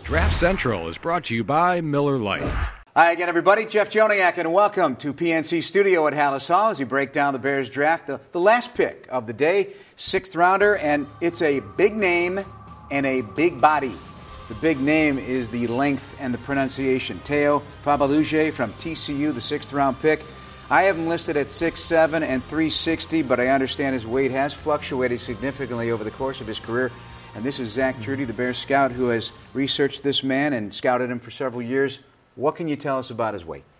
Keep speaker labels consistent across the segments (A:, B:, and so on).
A: Draft Central is brought to you by Miller Lite.
B: Hi again, everybody. Jeff Joniak, and welcome to PNC Studio at Hallis Hall as we break down the Bears draft. The last pick of the day, 6th rounder, and it's a big name and a big body. The big name is the length and the pronunciation. Teo Fabaluje from TCU, the 6th round pick. I have him listed at 6'7" and 360, but I understand his weight has fluctuated significantly over the course of his career. And this is Zach Trudy, the Bears scout, who has researched this man and scouted him for several years. What can you tell us about his weight?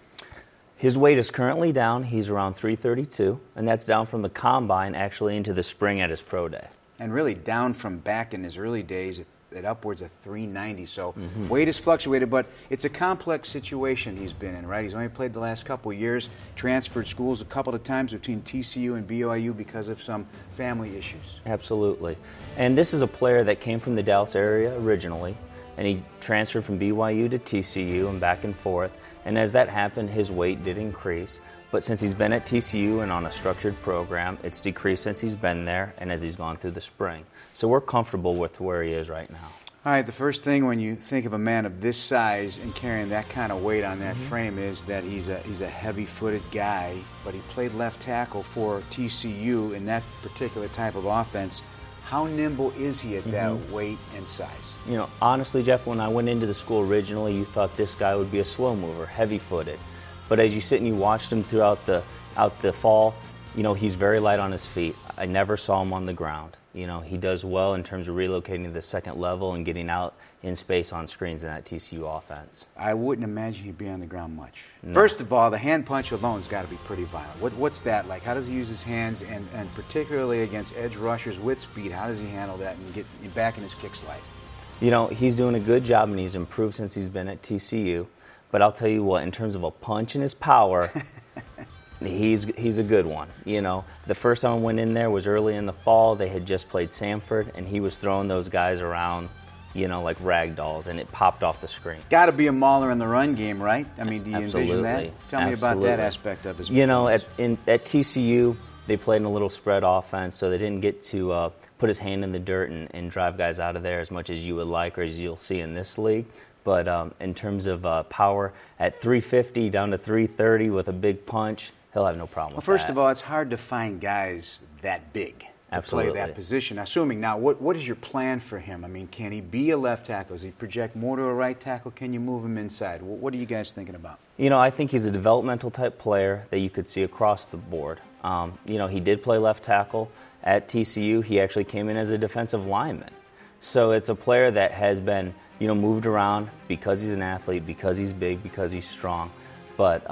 C: His weight is currently down. He's around 332, and that's down from the combine actually into the spring at his pro day.
B: And really down from back in his early days at upwards of 390. So weight has fluctuated, but it's a complex situation he's been in, right? He's only played the last couple of years, transferred schools a couple of times between TCU and BYU because of some family issues.
C: Absolutely. And this is a player that came from the Dallas area originally, and he transferred from BYU to TCU and back and forth. And as that happened, his weight did increase. But since he's been at TCU and on a structured program, it's decreased since he's been there and as he's gone through the spring. So we're comfortable with where he is right now.
B: All right, the first thing when you think of a man of this size and carrying that kind of weight on that frame is that he's a heavy-footed guy, but he played left tackle for TCU in that particular type of offense. How nimble is he at that weight and size?
C: You know, honestly, Jeff, when I went into the school originally, you thought this guy would be a slow mover, heavy-footed. But as you sit and you watched him throughout the fall, you know, he's very light on his feet. I never saw him on the ground. You know, he does well in terms of relocating to the second level and getting out in space on screens in that TCU offense.
B: I wouldn't imagine he'd be on the ground much.
C: No.
B: First of all, the hand punch alone's got to be pretty violent. What's that like? How does he use his hands, and particularly against edge rushers with speed, how does he handle that and get back in his kick slide?
C: You know, he's doing a good job, and he's improved since he's been at TCU. But I'll tell you what, in terms of a punch and his power, he's a good one. You know, the first time I went in there was early in the fall. They had just played Samford, and he was throwing those guys around, you know, like rag dolls, and it popped off the screen.
B: Got to be a mauler in the run game, right? I mean, do you
C: Absolutely.
B: envision that? Tell me about that aspect of his
C: You know,
B: performance.
C: at TCU, they played in a little spread offense, so they didn't get to put his hand in the dirt and drive guys out of there as much as you would like or as you'll see in this league. But in terms of power, at 350 down to 330 with a big punch, he'll have no problem with that.
B: Well, first of all, it's hard to find guys that big to play that position. Assuming now, what is your plan for him? I mean, can he be a left tackle? Does he project more to a right tackle? Can you move him inside? What are you guys thinking about?
C: You know, I think he's a developmental type player that you could see across the board. You know, he did play left tackle at TCU. He actually came in as a defensive lineman. So it's a player that has been, you know, moved around because he's an athlete, because he's big, because he's strong. But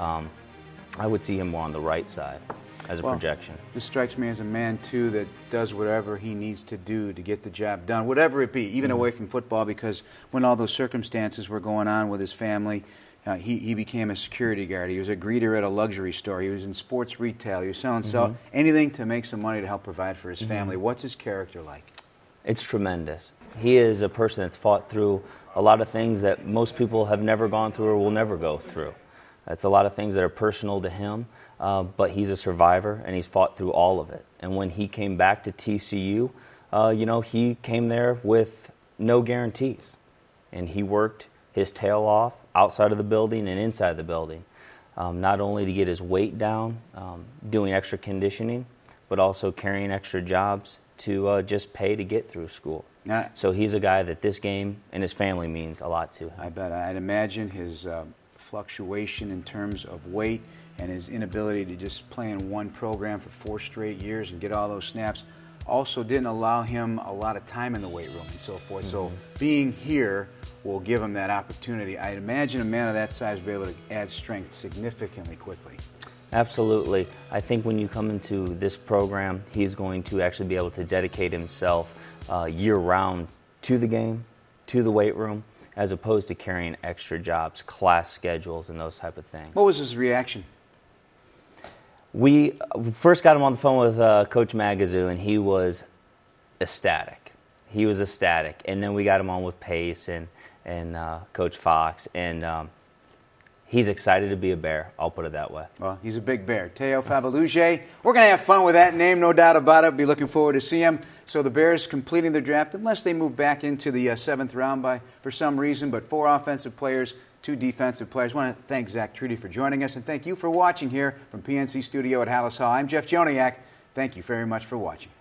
C: I would see him more on the right side as a projection.
B: This strikes me as a man, too, that does whatever he needs to do to get the job done, whatever it be, even away from football, because when all those circumstances were going on with his family, he became a security guard. He was a greeter at a luxury store. He was in sports retail. He was selling anything to make some money to help provide for his family. What's his character like?
C: It's tremendous. He is a person that's fought through a lot of things that most people have never gone through or will never go through. It's a lot of things that are personal to him, but he's a survivor, and he's fought through all of it. And when he came back to TCU, you know, he came there with no guarantees. And he worked his tail off outside of the building and inside the building, not only to get his weight down, doing extra conditioning, but also carrying extra jobs to just pay to get through school. So he's a guy that this game and his family means a lot to him.
B: I bet. I'd imagine his fluctuation in terms of weight and his inability to just play in one program for 4 straight years and get all those snaps also didn't allow him a lot of time in the weight room and so forth. So being here will give him that opportunity. I'd imagine a man of that size will be able to add strength significantly quickly.
C: Absolutely. I think when you come into this program, he's going to actually be able to dedicate himself year-round to the game, to the weight room, as opposed to carrying extra jobs, class schedules, and those type of things.
B: What was his reaction?
C: We first got him on the phone with Coach Magazoo, and he was ecstatic. He was ecstatic. And then we got him on with Pace and Coach Fox, and he's excited to be a Bear. I'll put it that way.
B: Well, he's a big Bear. Teo Fabaluje. We're going to have fun with that name, no doubt about it. Be looking forward to see him. So the Bears completing their draft, unless they move back into the 7th round for some reason, but 4 offensive players, 2 defensive players. I want to thank Zach Trudy for joining us, and thank you for watching here from PNC Studio at Halas Hall. I'm Jeff Joniak. Thank you very much for watching.